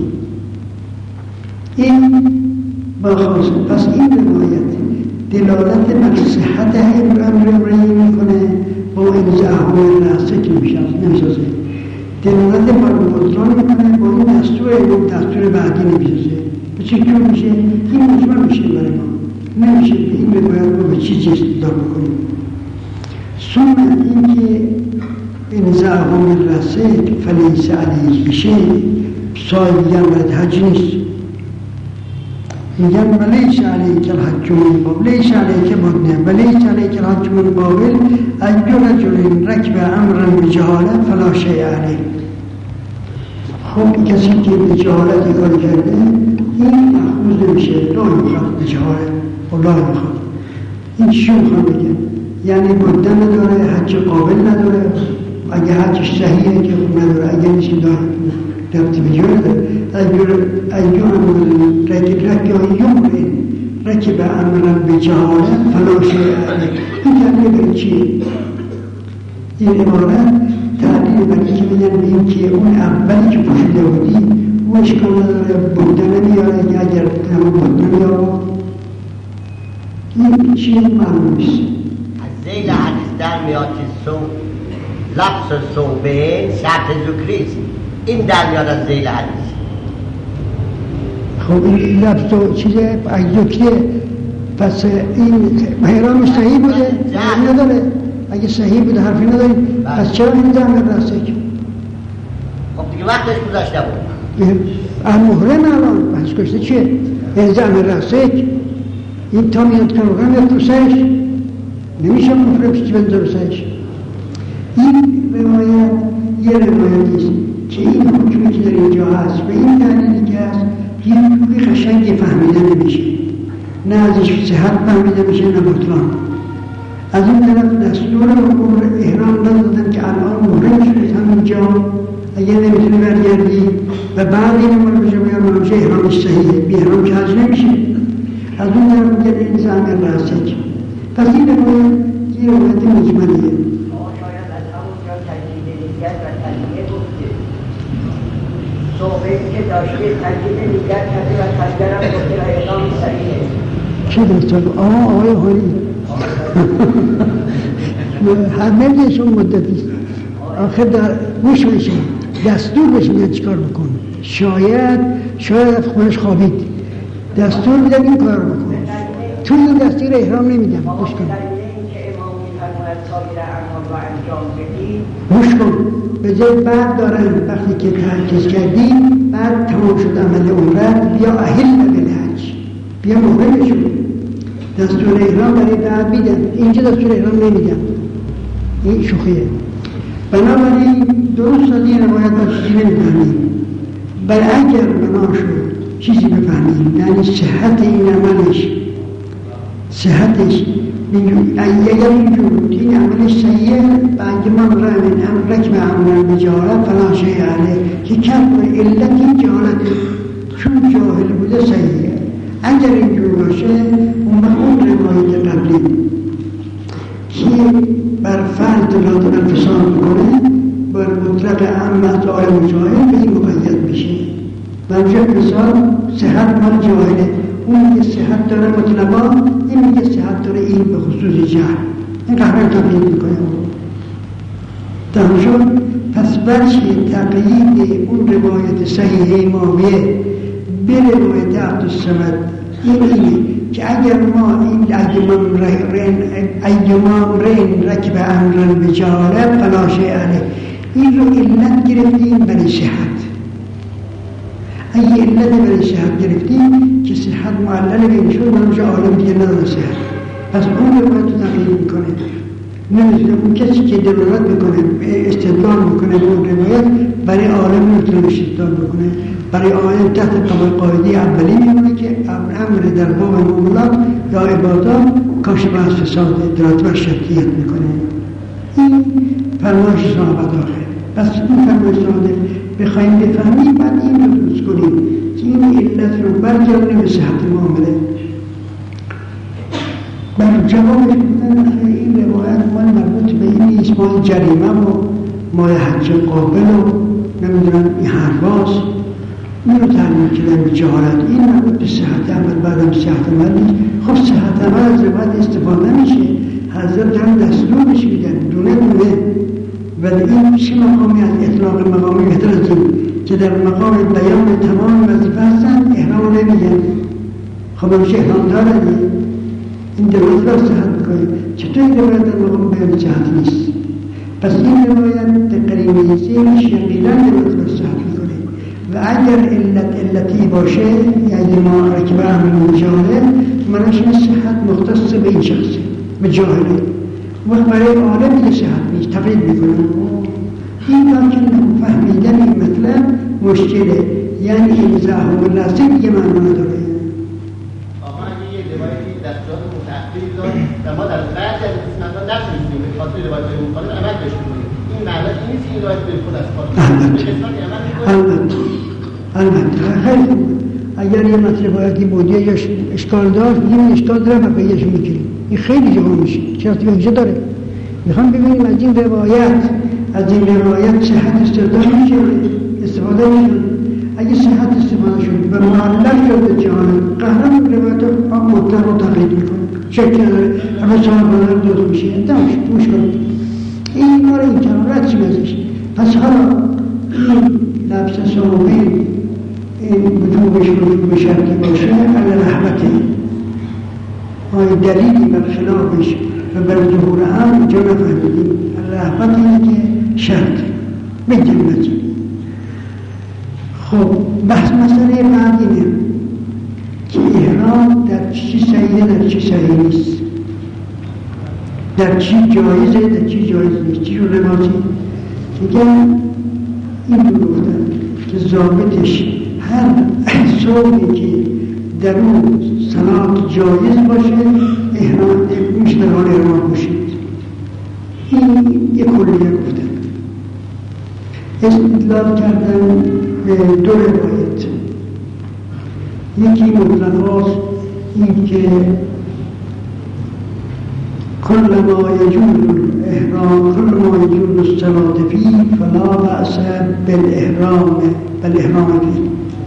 این با خاصه. پس این روایت دلالت بر صحت امر میکنه با انزعه من رأسک نمیسازه. دلالت بر بطلان میکنه با این دستور بعدی نمیسازه. به چه جور میشه؟ این مجمع میشه برای ما، نمیشه به این روایت رو به چیزی استدلال بکنیم. ثم اینکه انزعه من رأسک فلیس علیه شیء صاحب میگن باید حج نیست. میگن ولیس علیک الحج من قبل لیس علیک بدنه ولیس علیک الحج من قبل ای رجل رکب امرا بجهاله فلا شیء علیه. خب کسی که به جهالت کار کرده این مأخوذ نمیشه، لا یؤخذ بجهاله والله یؤخذ. این چی میخوام بگم؟ یعنی بدنه نداره، حج قابل نداره. اگه حجش صحیحه که خوب نداره، اگه نیست داره ربطی به جای داره. رکب امرا بجهاله فلا شیء علیه. این تعلیل بر چیه؟ این عبارت تعلیل بر که میگن به این که اون اولی که پوشیده بودی او اشکال نداره، بدنه میاره اگر همون بدنه میاره. این چیه معلوم نیست. از زیل حدیث در میاد که لبس صوبه شرط ذکریست. این در میاد از زیل حدیث. خب این لفظ و چیز اگزوکیه، پس این احرام صحیح بوده؟ حرفی نداره. اگه صحیح بوده حرفی نداره، پس چرا این زمین راسک؟ خب دیگه وقتش گذاشته بود. محرم الان بحث کشته چیه؟ این زمین راسک این تا میاد کنوغم یا تو سرش نمیشه محرم چی بنده رو سرش. این روایت یه روایتیست که این حکمی که در اینجا هست و این دلیلی که هست یه حکمی خشنگی فهمیده نمیشه، نه ازش صحت فهمیده میشه نه بطلان. از این طرف دستور حکم احرام ندادن که الان محرم شدید همینجا اگر نمیتونی برگردی و بعد این امر بشه بیان همشه احرامش صحیحه، بی احرام که حج نمیشه. از اون طرف میگه این زمین راسک. پس این روایت یه روایت مجملیه. صحبه که داشته تجدید نیت کرده و تجدیدم گفته و اعلام صحیحه. چه دستور؟ آقای هایی همه دیشون مدتیست آخر در گوش بشه دستور بشه میاد چیکار بکن. شاید خونش خوابید دستور میدم این کار بکن، تو این دستور احرام نمیدم. گوش کن گوش کن به جای بعد دارن وقتی که ترکیز کردی بعد تمام شد عمل عمرت بیا اهل بالحج، بیا محرم شد. دستور احرام برای بعد میدن، اینجا دستور احرام نمیدن. این شوخیه. بنابراین درست از این روایت ما چیزی نمیفهمیم، بل اگر بنا شد چیزی بفهمیم یعنی صحت این عملش، صحتش اگر اینجور این عملش صحیحه و اگه من رمین امرک به عمل بجارت فلا شیء علیه که کم علت این جهالت چون جاهل بوده صحیحه. اگر اینجور باشه اون روایت قبلی که بر فرد لازم انفصال بکنه بر مطلق عمت آی مجاهد به این مقید میشه. منجه مثال صحت مال جاهله، اون میگه صحت داره مطلقا، این میگه صحت داره این به خصوص جهل. این قهر تقیید میکنه تمام. پس برشی تقیید اون روایت صحیحه امامیه به روایت عبدالصمد اینه که اگر ما این ایما رین رکب امرن بجالت فلا شیء علیه این رو علت گرفتیم برای صحت. اگه علت برای صحت گرفتیم که صحت معلل بین شد منوشه عالم دیگه نداره صحت، پس اون روایت رو تقیید میکنه. نمیتونه اون کسی که دلالت میکنه استدلال میکنه به اون روایت برای عالم نمیتونه استدلال بکنه. برای عالم تحت قاعده اولی میمونه که امر در باب معاملات یا عبادات کاشف از فساد ادراک و شرطیت میکنه. این فرمایش صحابت آخر. پس این فرمایش صحابت بخواهیم بفهمیم بعد این رو درست کنیم که این علت رو برگردیم به صحت معامله. بر جوابش بودن این روایت مال مربوط به این نیست، مال جریمه و مال حج قابل و نمیدونم این حرفاست. این رو تعلیم کردن به جهالت. این مربوط به صحت عمل بعدم صحت عمل نیست. خب صحت عمل از روایت استفاده نمیشه، حضرت دارن دستورش میدن دونه دونه. ولی این چه مقامی از اطلاق مقامی بهتر از این که در مقام بیان تمام وظیفه هستن احرام نمیگن. خب همشه احرام دارن این روایت را صحت میکنه. چطور این روایت در مقام بیان صحت نیست؟ پس این روایت در قریمه سیمش یقینا روایت را صحت میکنه و اگر علتی باشه یعنی ما رکب عمل مجاهده منش صحت مختص به این شخصه به جاهله وقت برای عالم دیگه صحت نیست تقیید میکنه. این لکن فهمیدن این مطلب مشکله، یعنی امزاح و لازم دیگه معنا نداره. آقا اگه یه روایتی دستورات متأخری داد و ما در بعضی از قسمت‌ها نتونستیم به خاطر روایت‌های مخالف عمل بشکنیم، این معنی نیست که این روایت بالخود از کار البته خیلی خوب. اگر یه روایتی بودی یا اشکال داشت بگیم این اشکال داره و پیداش میگیریم. این خیلی جوان میشه چرا توجه داره. میخوام ببینیم از این روایت صحت استفاده میشه. اگه صحت استفاده شد و معلق شد جهان قهرم روایت مطلق رو تقیید میکنه شکل نداره همه سال بدار دوست میشه داشت توش کنید این کار این کار رد شمازش. پس حالا این لبس صحابی وجوبش وجوب شرطی باشه علی رحمته آی دلیلی بر خلافش و بر ظهور هم اینجا نفهمیدیم. علی رحمت اینه که شرط بگیم. خب بحث مسئله بعد اینه که احرام در چی صحیحه در چی صحیح نیست، در چی جایزه در چی جایز نیست. چی رو نمازی میگن این رو گفتن که ضابطش هر صوبی که در اون صلات جایز باشه احرام میشه در حال احرام باشید. این یک کلیه گفتن. استدلال کردن به دو روایت. یکی مطلقاست این که كل ما يجوز الإحرام كل ما يجوز الصلاة فيه فلا بأس بالإحرام فيه.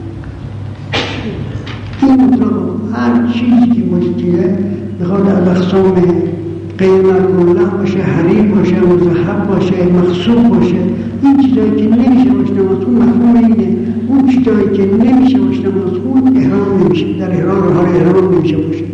این مطلق هر چیزی که مجتیه بخواد از اقسام غیر معقوله باشه، حریر باشه، مذهب باشه، مخصوص باشه، این چیزایی که نمیشه باش نماز خون مفهوم اینه. اون چیزایی که نمیشه باش نماز خون احرام نمیشه، در احرام نمیشه باشید.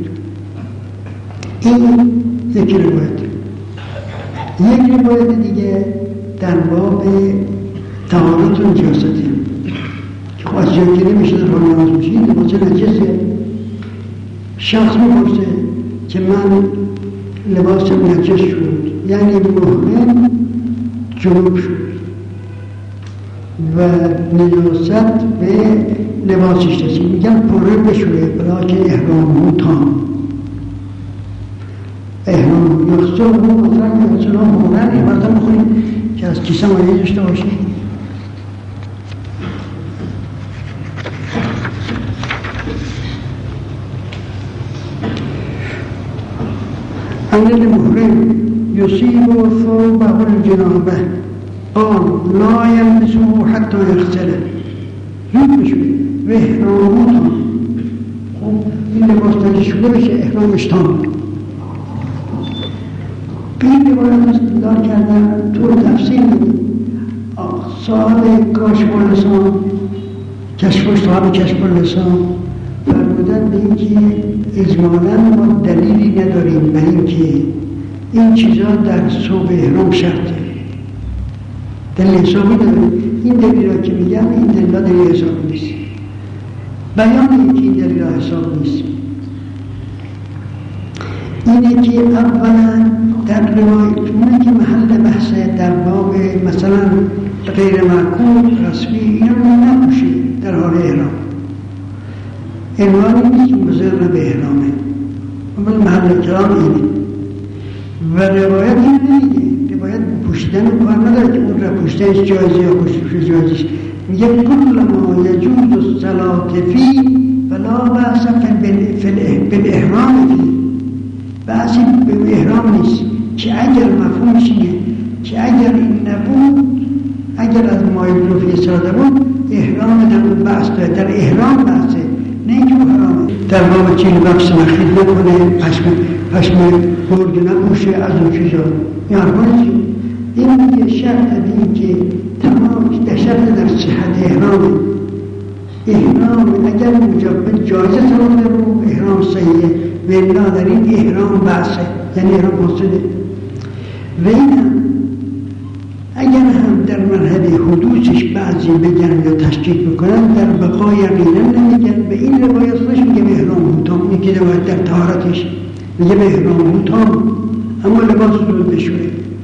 این یک روایت. یک روایت دیگه در باب طهارت و نجاسته که خب از جایی که نمیشه در حال نماز باشید لباس نجسه. شخص میپرسه که من لباس نجس شد یعنی محرم جنوب شد و نجاست به لباسش رسید، میگن پره بشوره برای که احرام تام احرام مخصوص رو مطرح که اصلا مورن این مرتب بخونیم که از کیسه مایه داشته باشیم. ان المحرم يصيب ثوبه الجنابه قال لا يلبسه حتى يغسله. زود بشوره و احرامو تام. خب این لباس تجیز شده بشه احرامش تام. این روایت استدلال کردن تو تفسیر میدیم صاحب کاشف اللسان صاحب کشف اللسان فرمودن به این که اجمالاً ما دلیلی نداریم به این که این چیزا در صوب احرام شرطه، دلیل حسابی نداریم. این دلیل ها که میگم این دلیل ها دلیل حسابی نیست. بیان این که این دلیل ها حساب نیست اینه که اولا در روایت اونه که محل بحث در باب مثلا غیر معقول رسمی اینا رو نباشید در حال احرام. عنوانی نیست که مضر به احرامه، اما محل کلام اینه و روایت این نمیگه. روایت پوشیدن رو کار نداره که اون را پوشیدنش جایزه یا پوشیدنش جایزش. میگه کل ما یجوز الصلاة فی فلا بأس بالاحرام فی. بحثی به احرام نیست که اگر مفهومش اینه که اگر این نبود، اگر از مایل فی استفاده بود احرام در اون بحث داره، در احرام بحثه نه اینکه حرامه. در باب چیل بخش مخید نکنه، پشم برگ نپوشه، از اون چیزا یا حرفانه. این میگه شرط این که تمام در شرط در صحت احرام اگر مجابه جایزه سرانده رو احرام صحیحه و الا در این احرام بحثه یعنی احرام مصده. و این هم اگر هم در مرحله حدوثش بعضی بگن یا تشکیک بکنن در بقای یقینا نمیگن. به این روایت خودش میگه به احرام تام، این که روایت در طهارتش میگه به احرام تام اما لباس رو بشوره.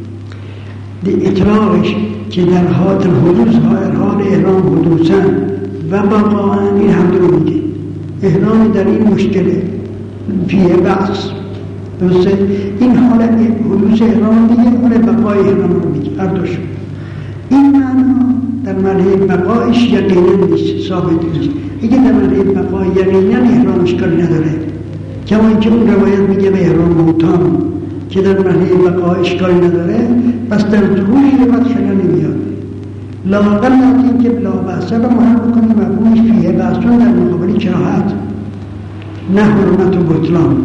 اطلاقش که در حال حدوث حال احرام حدوثن و بقاءً این هم رو میگه. احرام در این مشکله فیه بحث درسته. این حالت حدوث احرام میگه، حال بقای احرام رو میگه، هر دوشون. این معنا در مرحله بقایش یقینا نیست، ثابت نیست. اگه در مرحله بقای یقینا احرام اشکال نداره، کما اینکه اون روایت میگه به احرام تام که در مرحله بقای اشکال نداره، پس در طول روایت شنا نمیاد. لااقل این که لا بحثه رو محل بکنیم مفهومش فیه بحثون در مقابل کراهت نه حرمت و بطلان.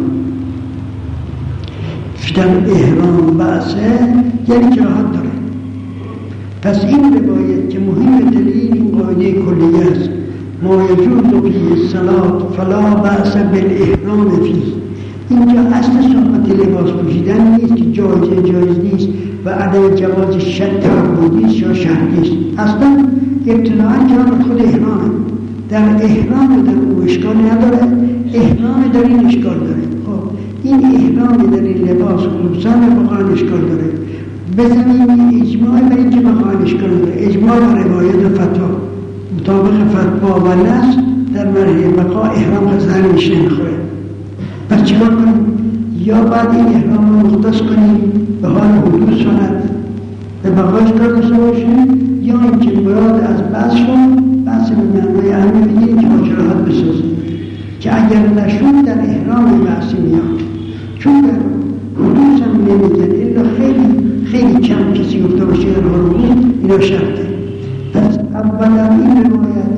در احرام بحثه یعنی کراهت داره. پس این روایت که مهم دلیل این قاعده کلیه است ما یجوز فیه الصلاة فلا بأس بالاحرام فیه. اینجا اصل صحبت لباس پوشیدن نیست که جایز نیست و عدم جواز تعبدی است یا شرطی است. اصلا ابتداءً جان خود احرامه. در احرام در او اشکال نداره، احرام در این اشکال داره. خب این احرام در این لباس خصوصا بخواهن اشکال داره. بزنیم اجماع بر این که بخواهن اشکال داره. اجماع و روایت و فتوا مطابق فتوا و نص در مرحله بقا احرام زن میشه نمیخوره. پس چیکار کنیم؟ یا بعد این احرام رو مختص کنیم به حال حدوث سنت به بقاش کار داشته باشیم، یا اینکه مراد از بحث به معنای اهمی بگیریم که ماجراحت بسازیم که اگر نشون در احرام بحثی میاد، چون در حدوث هم نمیگن الا خیلی کم کسی گفته باشه در حال حدوث، اینا شرطه. پس اولا این روایت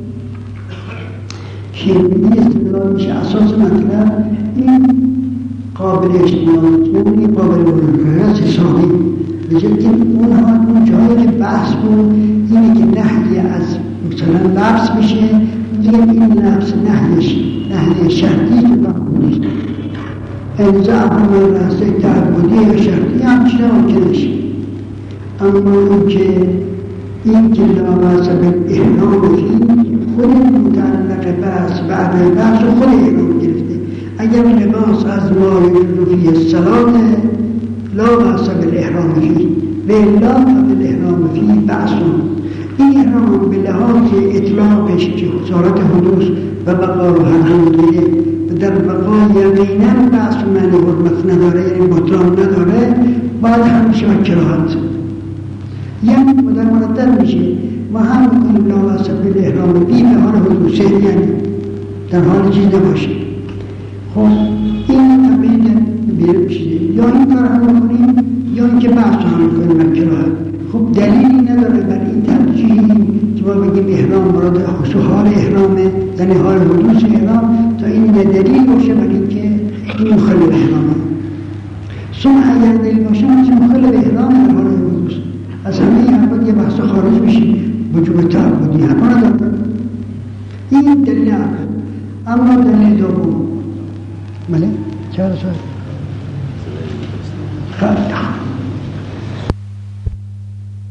که بگی استدلال میشه اساس مطلب این قابل اجتماعی، یعنی قابل ملاحظه حسابی بجد که اون جایی که بحث بود اینه که نهی از مثلا لبس میشه، میگه این لبس نهی شرطی که بحث انزع من رأسه تعبدی یا شرطی هم چرا ممکنش. اما این که لباس به احرام فی خود متعلق بحث بعد بحث خود احرام گرفته. اگر لباس از ما یجوز فیه الصلاة لا بأس بالاحرام فیه و الا فبالاحرام فیه بأس. این احرام به لحاظ اطلاقش که صورت حدوث و بقا رو هم میگیره و در بقا یقینا بأس معنی حرمت نداره، یعنی بطلان نداره، باید همیشه و کراهت یعنی در مرتب میشه. ما هم میکنیم لا بأس بالاحرام فیه به حال حدوثه، یعنی در حال چیز نباشه. خب این تبعید بیره بشیده، یا این کار هم کنیم یا اینکه بحث هم کنیم و کراهت. خب دلیلی نداره بر این ترجیحی که ما بگیم احرام مراد حال احرامه، یعنی حال حدوث احرام، تا این دلیل باشه بر این که این مخالف احرامه. اگر دلیل باشه مخالف احرام در حال حدوث از همه این حرفات یه بحث خارج بشیم وجوب تعبدی هم نداره. این دلیل اول. اما دلیل دوم بله؟ چرا سوال؟ خیلی